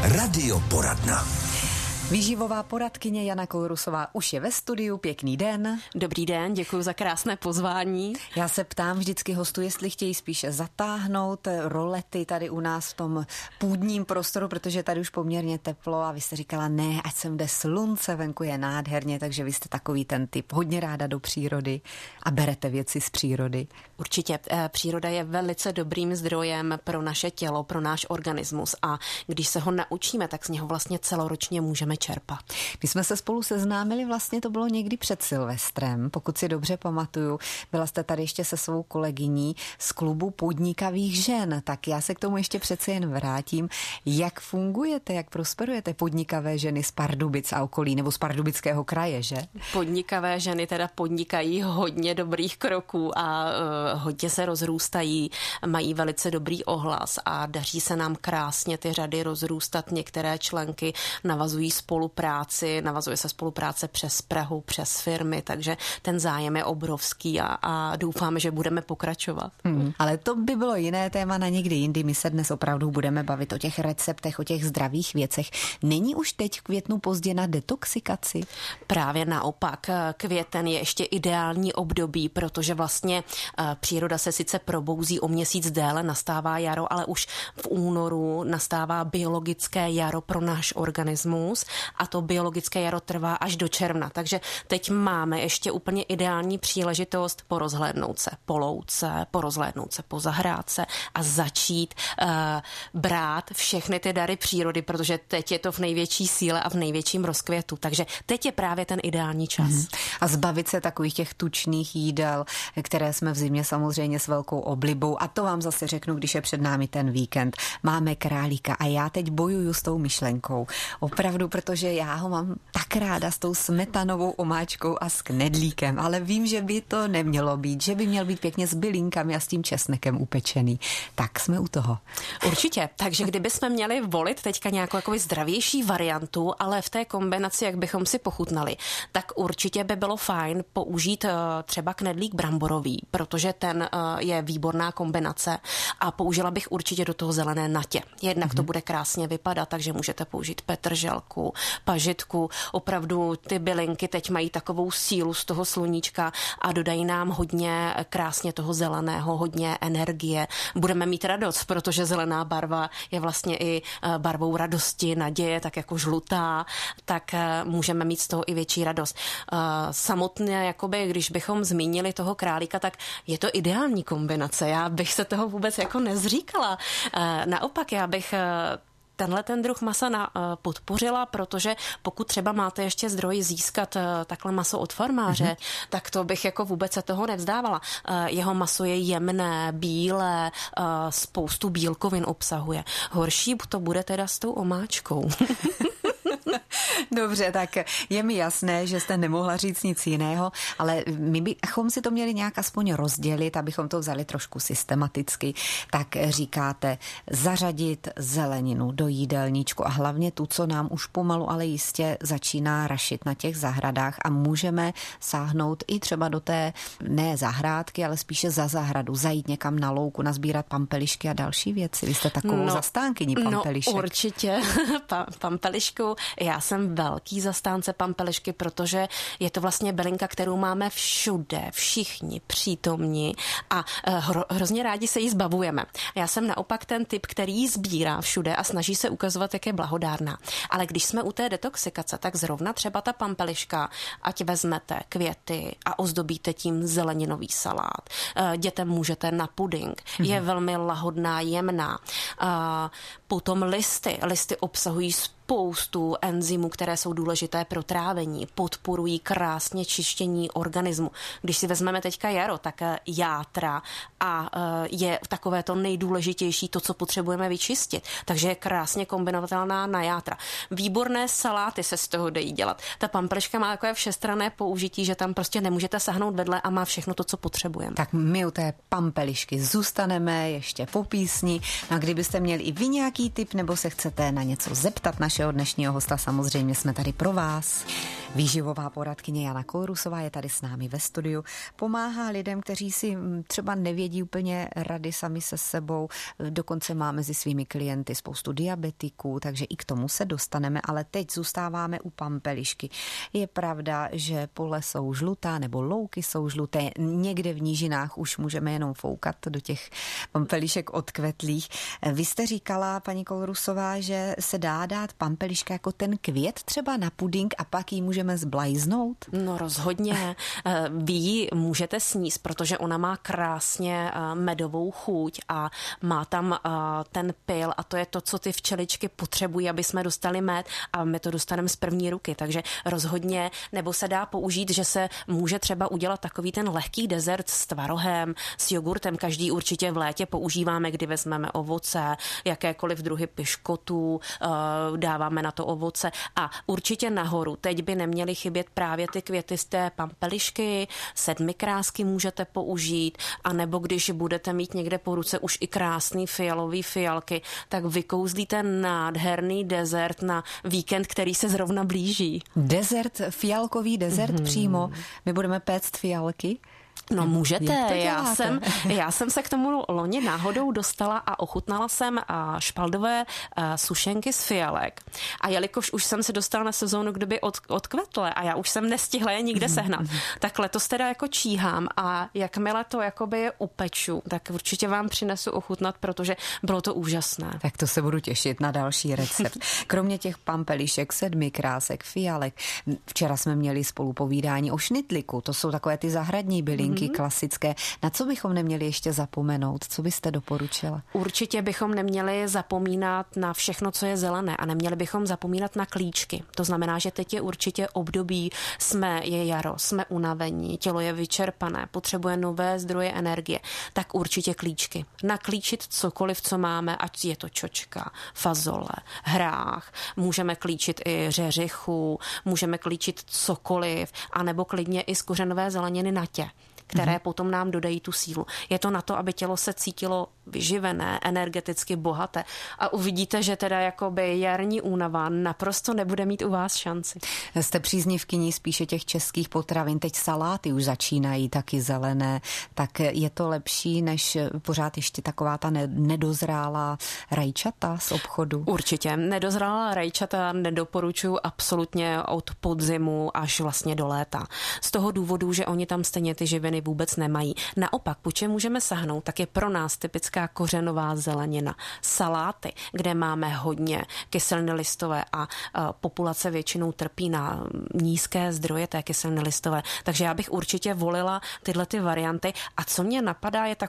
Radioporadna. Výživová poradkyně Jana Kourusová už je ve studiu. Pěkný den. Dobrý den, děkuji za krásné pozvání. Já se ptám vždycky hostů, jestli chtějí spíše zatáhnout rolety tady u nás v tom půdním prostoru, protože tady už poměrně teplo a vy jste říkala ne, ať sem jde slunce, venku je nádherně, takže vy jste takový ten typ, hodně ráda do přírody a berete věci z přírody. Určitě, příroda je velice dobrým zdrojem pro naše tělo, pro náš organismus a když se ho naučíme, tak z něho vlastně celoročně můžeme čerpat. My jsme se spolu seznámili, vlastně to bylo někdy před Silvestrem, pokud si dobře pamatuju. Byla jste tady ještě se svou kolegyní z klubu podnikavých žen, tak já se k tomu ještě přece jen vrátím. Jak fungujete, jak prosperujete podnikavé ženy z Pardubic a okolí, nebo z Pardubického kraje, že? Podnikavé ženy teda podnikají hodně dobrých kroků a hodně se rozrůstají, mají velice dobrý ohlas a daří se nám krásně ty řady rozrůstat. Některé členky navazují navazuje se spolupráce přes Prahu, přes firmy, takže ten zájem je obrovský a doufáme, že budeme pokračovat. Ale to by bylo jiné téma na někdy jindy. My se dnes opravdu budeme bavit o těch receptech, o těch zdravých věcech. Není už teď v květnu pozdě na detoxikaci? Právě naopak. Květen je ještě ideální období, protože vlastně příroda se sice probouzí o měsíc déle, nastává jaro, ale už v únoru nastává biologické jaro pro náš organismus a to biologické jaro trvá až do června. Takže teď máme ještě úplně ideální příležitost porozhlédnout se po louce, porozhlédnout se po zahrádce a začít brát všechny ty dary přírody, protože teď je to v největší síle a v největším rozkvětu. Takže teď je právě ten ideální čas. A zbavit se takových těch tučných jídel, které jsme v zimě samozřejmě s velkou oblibou. A to vám zase řeknu, když je před námi ten víkend. Máme králíka a já teď bojuju s tou myšlenkou. Opravdu, protože já ho mám tak ráda s tou smetanovou omáčkou a s knedlíkem, ale vím, že by to nemělo být, že by měl být pěkně s bylinkami a s tím česnekem upečený. Tak jsme u toho. Určitě, takže kdybychom měli volit teďka nějakou jako zdravější variantu, ale v té kombinaci, jak bychom si pochutnali, tak určitě by bylo fajn použít třeba knedlík bramborový, protože ten je výborná kombinace a použila bych určitě do toho zelené natě. Jednak to bude krásně vypadat, takže můžete použít petrželku, pažitku. Opravdu ty bylinky teď mají takovou sílu z toho sluníčka a dodají nám hodně krásně toho zeleného, hodně energie. Budeme mít radost, protože zelená barva je vlastně i barvou radosti, naděje, tak jako žlutá, tak můžeme mít z toho i větší radost. Samotně, jakoby, když bychom zmínili toho králíka, tak je to ideální kombinace. Já bych se toho vůbec jako nezříkala. Naopak, já bych tenhle ten druh masa podpořila, protože pokud třeba máte ještě zdroj získat takhle maso od farmáře, tak to bych jako vůbec se toho nevzdávala. Jeho maso je jemné, bílé, spoustu bílkovin obsahuje. Horší to bude teda s tou omáčkou. Dobře, tak je mi jasné, že jste nemohla říct nic jiného, ale my bychom si to měli nějak aspoň rozdělit, abychom to vzali trošku systematicky. Tak říkáte zařadit zeleninu do jídelníčku a hlavně tu, co nám už pomalu, ale jistě začíná rašit na těch zahradách a můžeme sáhnout i třeba do té ne zahrádky, ale spíše za zahradu, zajít někam na louku, nazbírat pampelišky a další věci. Vy jste takovou zastánkyní pampelišek. No určitě, pampelišku. Já jsem velký zastánce pampelišky, protože je to vlastně bylinka, kterou máme všude, všichni přítomní a hrozně rádi se jí zbavujeme. Já jsem naopak ten typ, který ji sbírá všude a snaží se ukazovat, jak je blahodárná. Ale když jsme u té detoxikace, tak zrovna třeba ta pampeliška, ať vezmete květy a ozdobíte tím zeleninový salát. Dětem můžete na puding. Je velmi lahodná, jemná. Potom listy. Listy obsahují spoustu enzymů, které jsou důležité pro trávení, podporují krásně čištění organismu. Když si vezmeme teďka jaro, tak játra a je takové to nejdůležitější, to, co potřebujeme vyčistit. Takže je krásně kombinovatelná na játra. Výborné saláty se z toho dají dělat. Ta pampeliška má takové všestranné použití, že tam prostě nemůžete sahnout vedle a má všechno to, co potřebujeme. Tak my u té pampelišky zůstaneme ještě po písni. A kdybyste měli i vy nějaký tip, nebo se chcete na něco zeptat našeho dnešního hosta samozřejmě jsme tady pro vás. Výživová poradkyně Jana Kourusová je tady s námi ve studiu. Pomáhá lidem, kteří si třeba nevědí úplně rady sami se sebou. Dokonce má mezi svými klienty spoustu diabetiků, takže i k tomu se dostaneme, ale teď zůstáváme u pampelišky. Je pravda, že pole jsou žlutá nebo louky jsou žluté. Někde v nížinách už můžeme jenom foukat do těch pampelišek odkvetlých. Vy jste říkala, paní Kourusová, že se dá dát pampeliška jako ten květ třeba na puding a pak ji můžeme zblajznout? No rozhodně. Vy ji můžete sníst, protože ona má krásně medovou chuť a má tam ten pyl a to je to, co ty včeličky potřebují, aby jsme dostali med a my to dostaneme z první ruky. Takže rozhodně, nebo se dá použít, že se může třeba udělat takový ten lehký dezert s tvarohem, s jogurtem. Každý určitě v létě používáme, kdy vezmeme ovoce, jakékoliv druhy piškotů, dáváme na to ovoce a určitě nahoru. Teď by neměly chybět právě ty květisté pampelišky, 7krásky můžete použít, anebo když budete mít někde po ruce už i krásný fialový fialky, tak vykouzlíte nádherný dezert na víkend, který se zrovna blíží. Dezert, fialkový dezert přímo. My budeme péct fialky. No můžete, já jsem se k tomu loni náhodou dostala a ochutnala jsem špaldové sušenky z fialek. A jelikož už jsem se dostala na sezónu, kdyby odkvetle a já už jsem nestihla je nikde sehnat, tak letos teda jako číhám a jakmile to jakoby upeču, tak určitě vám přinesu ochutnat, protože bylo to úžasné. Tak to se budu těšit na další recept. Kromě těch pampelišek, 7krásek, fialek, včera jsme měli spolupovídání o šnitlíku, to jsou takové ty zahradní bylinky, klasické. Na co bychom neměli ještě zapomenout? Co byste doporučila? Určitě bychom neměli zapomínat na všechno, co je zelené a neměli bychom zapomínat na klíčky. To znamená, že teď je určitě období, je jaro, jsme unavení, tělo je vyčerpané, potřebuje nové zdroje energie, tak určitě klíčky. Naklíčit cokoliv, co máme, ať je to čočka, fazole, hrách, můžeme klíčit i řeřichu, můžeme klíčit cokoliv, anebo klidně i z kořenové zeleniny natě, které potom nám dodají tu sílu. Je to na to, aby tělo se cítilo vyživené, energeticky bohaté a uvidíte, že teda jakoby jarní únava naprosto nebude mít u vás šanci. Jste příznivkyní spíše těch českých potravin, teď saláty už začínají taky zelené, tak je to lepší, než pořád ještě taková ta nedozrálá rajčata z obchodu? Určitě. Nedozrálá rajčata nedoporučuji absolutně od podzimu až vlastně do léta. Z toho důvodu, že oni tam stejně ty živiny vůbec nemají. Naopak, po čem můžeme sahnout, tak je pro nás typická kořenová zelenina. Saláty, kde máme hodně kyseliny listové a populace většinou trpí na nízké zdroje té kyseliny listové. Takže já bych určitě volila tyhle ty varianty. A co mě napadá, je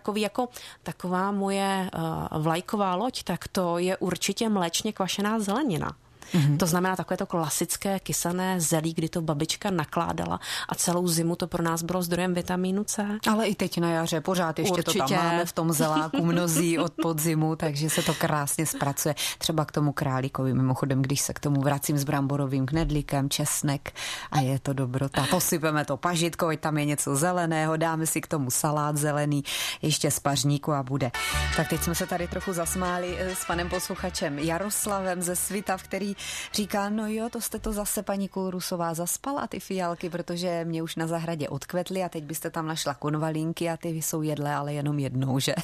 taková moje vlajková loď, tak to je určitě mléčně kvašená zelenina. To znamená takové to klasické kysané zelí, kdy to babička nakládala a celou zimu to pro nás bylo zdrojem vitamínu C. Ale i teď na jaře pořád ještě určitě. To tam máme v tom zeláku mnozí od podzimu, takže se to krásně zpracuje. Třeba k tomu králíkovi, mimochodem, když se k tomu vracím s bramborovým knedlíkem, česnek a je to dobrota. Posypeme to pažitko, ať tam je něco zeleného, dáme si k tomu salát zelený, ještě z pařníku a bude. Tak teď jsme se tady trochu zasmáli s panem posluchačem Jaroslavem ze Svitav, který říká, no jo, to jste to zase, paní Kourusová, zaspala ty fialky, protože mě už na zahradě odkvetly a teď byste tam našla konvalínky a ty jsou jedlé, ale jenom jednou, že?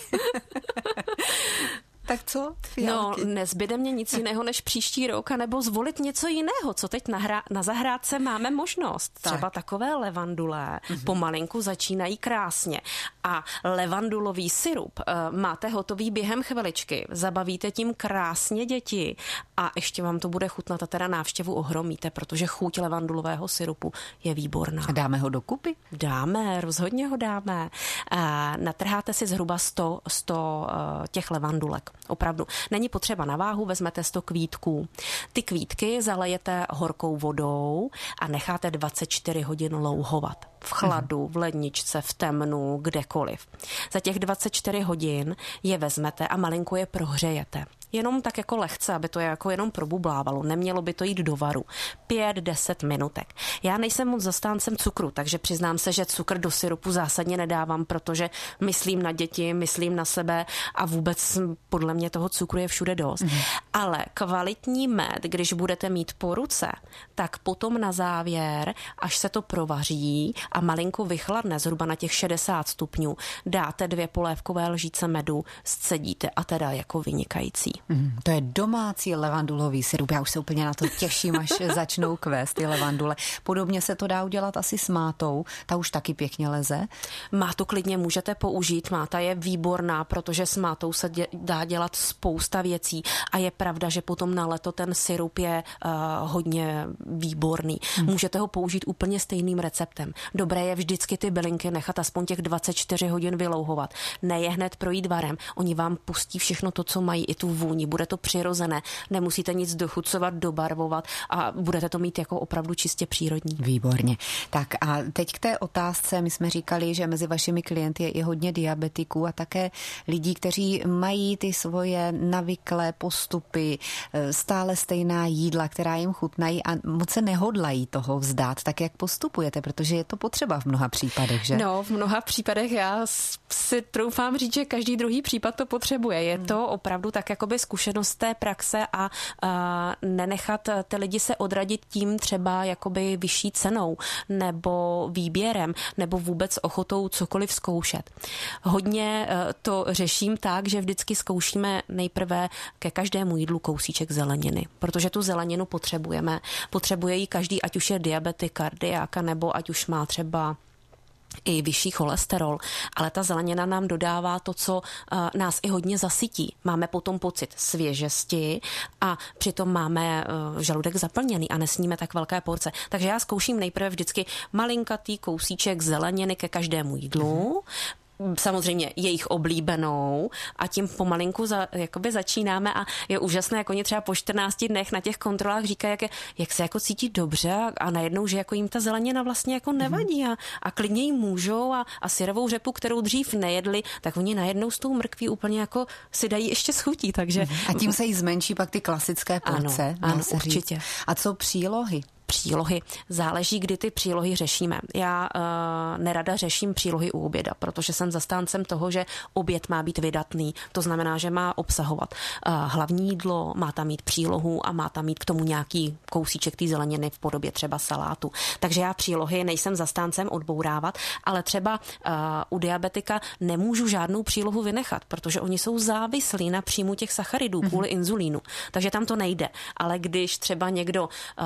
Tak co? Fialky? No, nezbyde mě nic jiného než příští rok, anebo zvolit něco jiného, co teď na zahrádce máme možnost. Třeba takové levandule pomalinku začínají krásně. A levandulový sirup máte hotový během chviličky. Zabavíte tím krásně děti a ještě vám to bude chutnat a teda návštěvu ohromíte, protože chuť levandulového sirupu je výborná. Dáme ho dokupy? Dáme, rozhodně ho dáme. Natrháte si zhruba 100 těch levandulek. Opravdu. Není potřeba na váhu, vezmete 100 kvítků. Ty kvítky zalejete horkou vodou a necháte 24 hodin louhovat. V chladu, v ledničce, v temnu, kdekoliv. Za těch 24 hodin je vezmete a malinko je prohřejete. Jenom tak jako lehce, aby to jako jenom probublávalo. Nemělo by to jít do varu. 5-10 minutek. Já nejsem moc zastáncem cukru, takže přiznám se, že cukr do syrupu zásadně nedávám, protože myslím na děti, myslím na sebe a vůbec podle mě toho cukru je všude dost. Ale kvalitní med, když budete mít po ruce, tak potom na závěr, až se to provaří a malinko vychladne, zhruba na těch 60 stupňů, dáte 2 polévkové lžíce medu, scedíte a teda jako vynikající. To je domácí levandulový sirup. Já už se úplně na to těším, až začnou kvést ty levandule. Podobně se to dá udělat asi s mátou. Ta už taky pěkně leze. Mátu klidně můžete použít. Máta je výborná, protože s mátou se dá dělat spousta věcí a je pravda, že potom na leto ten sirup je hodně výborný. Můžete ho použít úplně stejným receptem. Dobré je vždycky ty bylinky nechat aspoň těch 24 hodin vylouhovat. Ne je hned projít varem. Oni vám pustí všechno to, co mají, i tu vůni. Bude to přirozené. Nemusíte nic dochucovat, dobarvovat a budete to mít jako opravdu čistě přírodní. Výborně. Tak a teď k té otázce. My jsme říkali, že mezi vašimi klienty je i hodně diabetiků a také lidí, kteří mají ty svoje navyklé postupy, stále stejná jídla, která jim chutnají a moc se nehodlají toho vzdát. Tak jak postupujete? Protože je to potřeba v mnoha případech, že? No, v mnoha případech já si troufám říct, že každý druhý případ to potřebuje. Je to opravdu tak jakoby zkušenost té praxe a nenechat ty lidi se odradit tím třeba jakoby vyšší cenou nebo výběrem nebo vůbec ochotou cokoliv zkoušet. Hodně to řeším tak, že vždycky zkoušíme nejprve ke každému jídlu kousíček zeleniny, protože tu zeleninu potřebujeme. Potřebuje ji každý, ať už je diabetik, kardiák, nebo ať už má třeba i vyšší cholesterol, ale ta zelenina nám dodává to, co nás i hodně zasytí. Máme potom pocit svěžesti a přitom máme žaludek zaplněný a nesníme tak velké porce. Takže já zkouším nejprve vždycky malinkatý kousíček zeleniny ke každému jídlu, samozřejmě jejich oblíbenou a tím pomalinku jakoby začínáme a je úžasné, jak oni třeba po 14 dnech na těch kontrolách říkají, jak se jako cítí dobře a najednou, že jako jim ta zelenina vlastně jako nevadí a klidně jí můžou a syrovou řepu, kterou dřív nejedli, tak oni najednou s tou mrkví úplně jako si dají ještě schutí, takže... A tím se jí zmenší pak ty klasické porce. Ano, určitě. Říct. A co přílohy? Přílohy. Záleží, kdy ty přílohy řešíme. Já nerada řeším přílohy u oběda, protože jsem zastáncem toho, že oběd má být vydatný. To znamená, že má obsahovat hlavní jídlo, má tam mít přílohu a má tam mít k tomu nějaký kousíček té zeleniny v podobě třeba salátu. Takže já přílohy nejsem zastáncem odbourávat, ale třeba u diabetika nemůžu žádnou přílohu vynechat, protože oni jsou závislí na příjmu těch sacharidů kvůli inzulínu. Takže tam to nejde. Ale když třeba někdo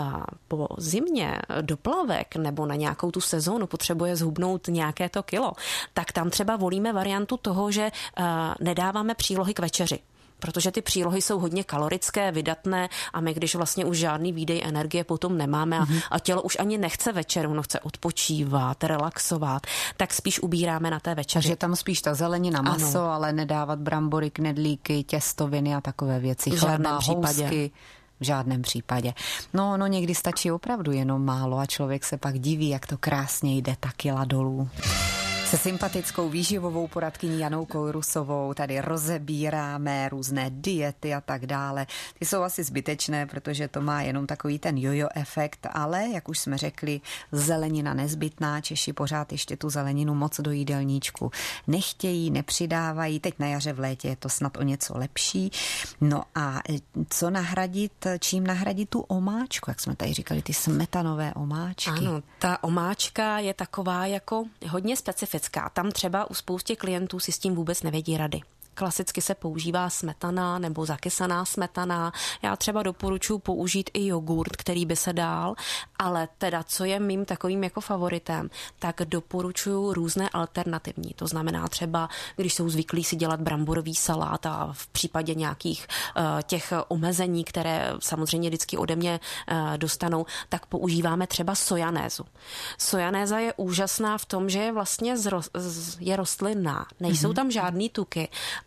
po zimě do plavek nebo na nějakou tu sezónu potřebuje zhubnout nějaké to kilo, tak tam třeba volíme variantu toho, že nedáváme přílohy k večeři. Protože ty přílohy jsou hodně kalorické, vydatné a my, když vlastně už žádný výdej energie potom nemáme a tělo už ani nechce večeru, no chce odpočívat, relaxovat, tak spíš ubíráme na té večeři. Takže tam spíš ta zelenina, maso, ale nedávat brambory, knedlíky, těstoviny a takové věci. Chleba, housky. V žádném případě. No, někdy stačí opravdu jenom málo a člověk se pak diví, jak to krásně jde ta kila dolů. Se sympatickou výživovou poradkyní Janou Kourusovou tady rozebíráme různé diety a tak dále. Ty jsou asi zbytečné, protože to má jenom takový ten jojo efekt, ale jak už jsme řekli, zelenina nezbytná. Češi pořád ještě tu zeleninu moc do jídelníčku nechtějí, nepřidávají. Teď na jaře v létě je to snad o něco lepší. No a co nahradit, čím nahradit tu omáčku, jak jsme tady říkali, ty smetanové omáčky? Ano, ta omáčka je taková jako hodně specifická. Tam třeba u spoustě klientů si s tím vůbec nevědí rady. Klasicky se používá smetana nebo zakysaná smetana. Já třeba doporučuji použít i jogurt, který by se dal, ale teda, co je mým takovým jako favoritem, tak doporučuji různé alternativní. To znamená třeba, když jsou zvyklí si dělat bramborový salát a v případě nějakých těch omezení, které samozřejmě vždycky ode mě dostanou, tak používáme třeba sojanézu. Sojanéza je úžasná v tom, že je vlastně je rostlinná. Nejsou tam žádný tuky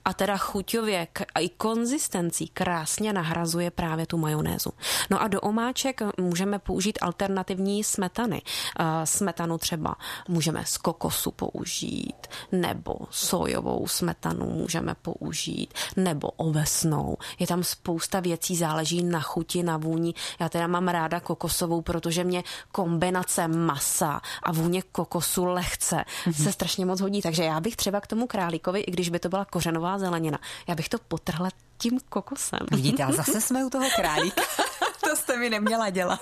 a teda chuťově i konzistencí krásně nahrazuje právě tu majonézu. No a do omáček můžeme použít alternativní smetany. Smetanu třeba můžeme z kokosu použít, nebo sojovou smetanu můžeme použít, nebo ovesnou. Je tam spousta věcí, záleží na chuti, na vůni. Já teda mám ráda kokosovou, protože mě kombinace masa a vůně kokosu lehce se strašně moc hodí. Takže já bych třeba k tomu králíkovi, i když by to byla kořenová zelenina, já bych to potrhla tím kokosem. Vidíte, a zase jsme u toho králíka. To jste mi neměla dělat.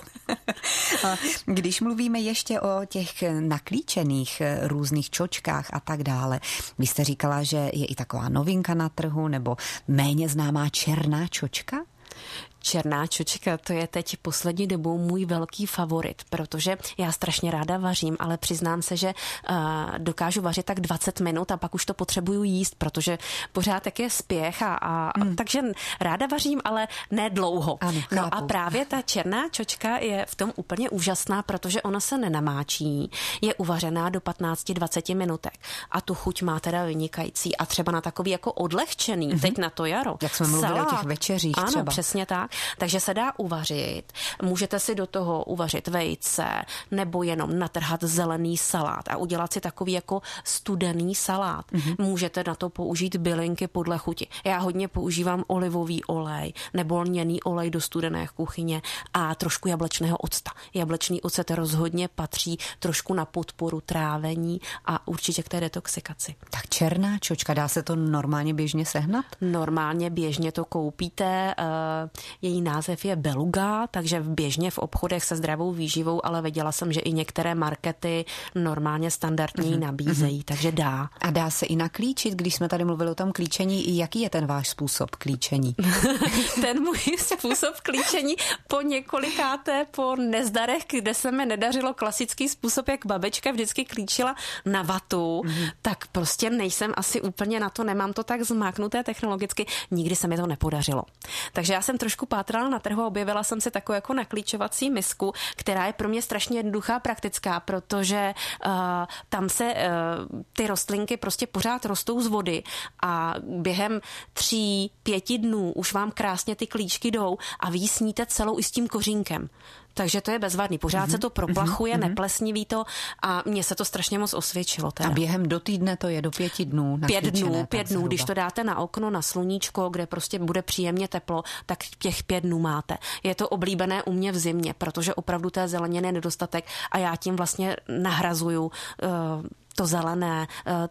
Když mluvíme ještě o těch naklíčených různých čočkách a tak dále, vy jste říkala, že je i taková novinka na trhu, nebo méně známá černá čočka? Černá čočka, to je teď poslední dobou můj velký favorit, protože já strašně ráda vařím, ale přiznám se, že dokážu vařit tak 20 minut a pak už to potřebuju jíst, protože pořád tak je spěch takže ráda vařím, ale ne dlouho. Ano, no a právě ta černá čočka je v tom úplně úžasná, protože ona se nenamáčí, je uvařená do 15-20 minutek a tu chuť má teda vynikající a třeba na takový jako odlehčený, teď na to jaro. Jak jsme mluvili o těch večeřích třeba. Ano, přesně tak. Takže se dá uvařit. Můžete si do toho uvařit vejce nebo jenom natrhat zelený salát a udělat si takový jako studený salát. Můžete na to použít bylinky podle chuti. Já hodně používám olivový olej nebo lněný olej do studené kuchyně a trošku jablečného octa. Jablečný ocet rozhodně patří trošku na podporu trávení a určitě k té detoxikaci. Tak černá čočka, dá se to normálně běžně sehnat? Normálně běžně to koupíte. Její název je beluga, takže běžně v obchodech se zdravou výživou, ale viděla jsem, že i některé markety normálně standardně nabízejí, takže dá. A dá se i naklíčit, když jsme tady mluvili o tom klíčení, jaký je ten váš způsob klíčení? Ten můj způsob klíčení po několikáté, po nezdarech, kde se mi nedařilo klasický způsob, jak babička vždycky klíčila na vatu, tak prostě nejsem asi úplně na to, nemám to tak zmáknuté technologicky, nikdy se mi to nepodařilo. Takže já jsem trošku pátrala na trhu a objevila jsem si takovou jako naklíčovací misku, která je pro mě strašně jednoduchá, praktická, protože tam se ty rostlinky prostě pořád rostou z vody a během 3-5 dnů už vám krásně ty klíčky jdou a vy ji sníte celou i s tím kořínkem. Takže to je bezvadný. Pořád se to proplachuje, neplesniví to a mně se to strašně moc osvědčilo. Teda. A během do týdne to je do 5 dnů? 5 dnů, když to dáte na okno, na sluníčko, kde prostě bude příjemně teplo, tak těch 5 dnů máte. Je to oblíbené u mě v zimě, protože opravdu té zeleniny je nedostatek a já tím vlastně nahrazuju to zelené,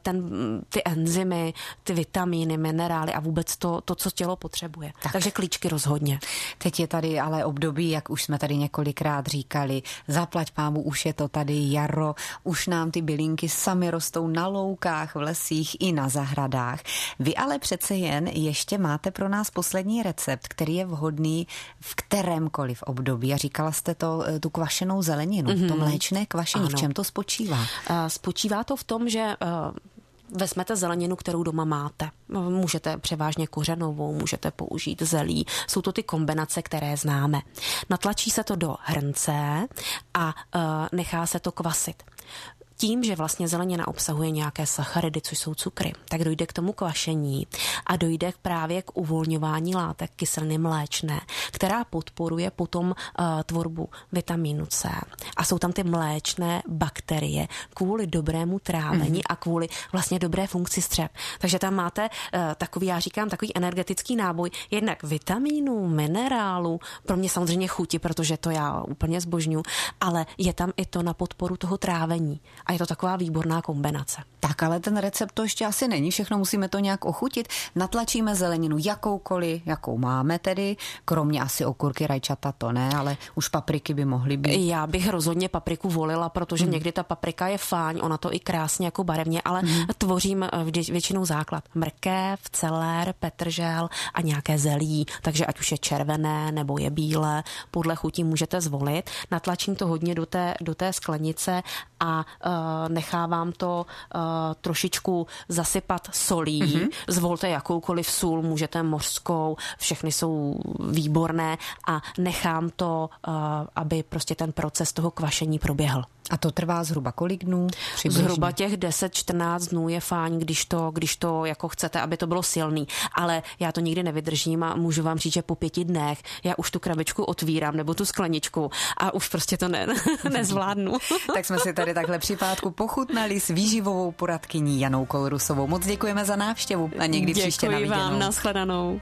ty enzymy, ty vitamíny, minerály a vůbec to, co tělo potřebuje. Takže klíčky rozhodně. Teď je tady ale období, jak už jsme tady několikrát říkali, zaplať pámu, už je to tady jaro, už nám ty bylinky sami rostou na loukách, v lesích i na zahradách. Vy ale přece jen ještě máte pro nás poslední recept, který je vhodný v kterémkoliv období. A říkala jste tu kvašenou zeleninu, to mléčné kvašení. Ano. V čem to spočívá? Spočívá to v tom, že vezmete zeleninu, kterou doma máte. Můžete převážně kořenovou, můžete použít zelí. Jsou to ty kombinace, které známe. Natlačí se to do hrnce a nechá se to kvasit. Tím, že vlastně zelenina obsahuje nějaké sacharidy, což jsou cukry, tak dojde k tomu kvašení a dojde právě k uvolňování látek kyseliny mléčné, která podporuje potom tvorbu vitamínu C. A jsou tam ty mléčné bakterie kvůli dobrému trávení a kvůli vlastně dobré funkci střev. Takže tam máte takový, já říkám, takový energetický náboj, jednak vitamínů, minerálů, pro mě samozřejmě chuti, protože to já úplně zbožňuji, ale je tam i to na podporu toho trávení. A je to taková výborná kombinace. Tak ale ten recept to ještě asi není, všechno musíme to nějak ochutit. Natlačíme zeleninu jakoukoliv, jakou máme tedy, kromě asi okurky, rajčata to ne, ale už papriky by mohly být. Já bych rozhodně papriku volila, protože někdy ta paprika je fajn, ona to i krásně jako barevně, ale tvořím většinou základ. Mrkev, celér, petržel a nějaké zelí, takže ať už je červené nebo je bílé, podle chutí můžete zvolit. Natlačím to hodně do té sklenice a nechávám to trošičku zasypat solí. Zvolte jakoukoliv sůl, můžete mořskou, všechny jsou výborné a nechám to, aby prostě ten proces toho kvašení proběhl. A to trvá zhruba kolik dnů? Přibližně? Zhruba těch 10-14 dnů je fajn, když to jako chcete, aby to bylo silný. Ale já to nikdy nevydržím a můžu vám říct, že po 5 dnech já už tu krabičku otvírám nebo tu skleničku a už prostě to nezvládnu. Tak jsme si tady takhle při pátku pochutnali s výživovou poradkyní Janou Kolrusovou. Moc děkujeme za návštěvu a někdy příště na viděnou. Děkuji vám, nashledanou.